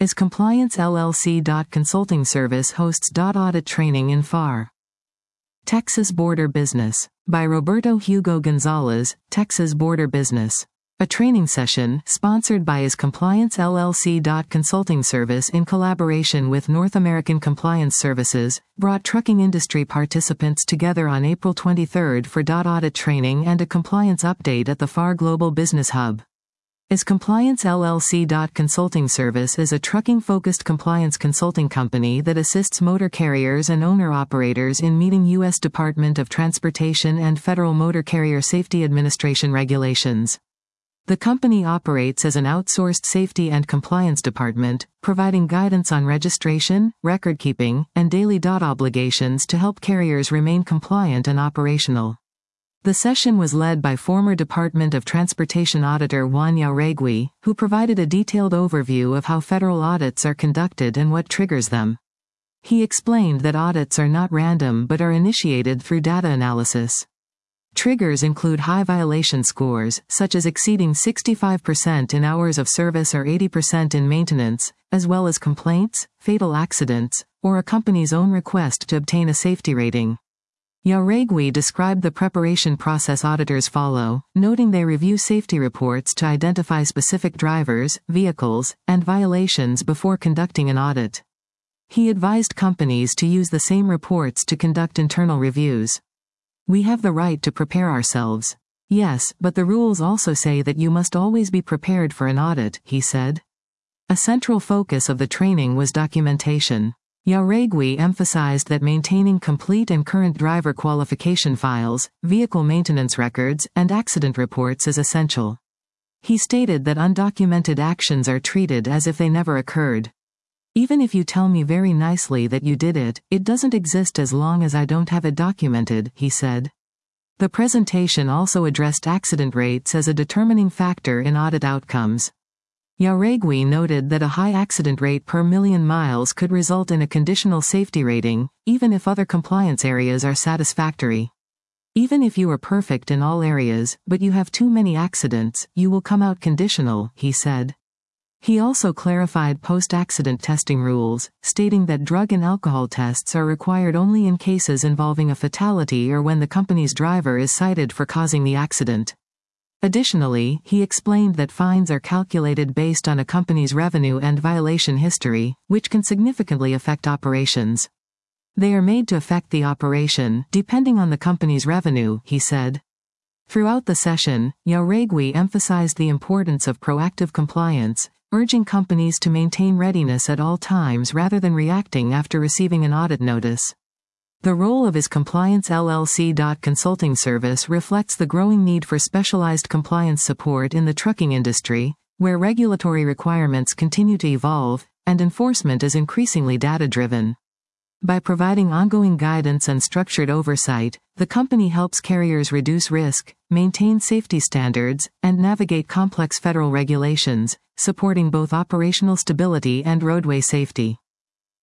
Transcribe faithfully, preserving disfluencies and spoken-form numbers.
Is Compliance L L C. Consulting Service hosts audit training in F A R. Texas Border Business. By Roberto Hugo Gonzalez, Texas Border Business. A training session, sponsored by Is Compliance L L C. Consulting Service in collaboration with North American Compliance Services, brought trucking industry participants together on April twenty-third for audit training and a compliance update at the F A R Global Business Hub. Is Compliance L L C. Consulting Service is a trucking-focused compliance consulting company that assists motor carriers and owner-operators in meeting U S Department of Transportation and Federal Motor Carrier Safety Administration regulations. The company operates as an outsourced safety and compliance department, providing guidance on registration, record-keeping, and daily obligations to help carriers remain compliant and operational. The session was led by former Department of Transportation Auditor Juan Jauregui, who provided a detailed overview of how federal audits are conducted and what triggers them. He explained that audits are not random but are initiated through data analysis. Triggers include high violation scores, such as exceeding sixty-five percent in hours of service or eighty percent in maintenance, as well as complaints, fatal accidents, or a company's own request to obtain a safety rating. Jauregui described the preparation process auditors follow, noting they review safety reports to identify specific drivers, vehicles, and violations before conducting an audit. He advised companies to use the same reports to conduct internal reviews. We have the right to prepare ourselves. Yes, but the rules also say that you must always be prepared for an audit, he said. A central focus of the training was documentation. Jauregui emphasized that maintaining complete and current driver qualification files, vehicle maintenance records, and accident reports is essential. He stated that undocumented actions are treated as if they never occurred. Even if you tell me very nicely that you did it, it doesn't exist as long as I don't have it documented, he said. The presentation also addressed accident rates as a determining factor in audit outcomes. Jauregui noted that a high accident rate per million miles could result in a conditional safety rating, even if other compliance areas are satisfactory. Even if you are perfect in all areas, but you have too many accidents, you will come out conditional, he said. He also clarified post-accident testing rules, stating that drug and alcohol tests are required only in cases involving a fatality or when the company's driver is cited for causing the accident. Additionally, he explained that fines are calculated based on a company's revenue and violation history, which can significantly affect operations. They are made to affect the operation, depending on the company's revenue, he said. Throughout the session, Jauregui emphasized the importance of proactive compliance, urging companies to maintain readiness at all times rather than reacting after receiving an audit notice. The role of Is Compliance L L C. Consulting Service reflects the growing need for specialized compliance support in the trucking industry, where regulatory requirements continue to evolve, and enforcement is increasingly data-driven. By providing ongoing guidance and structured oversight, the company helps carriers reduce risk, maintain safety standards, and navigate complex federal regulations, supporting both operational stability and roadway safety.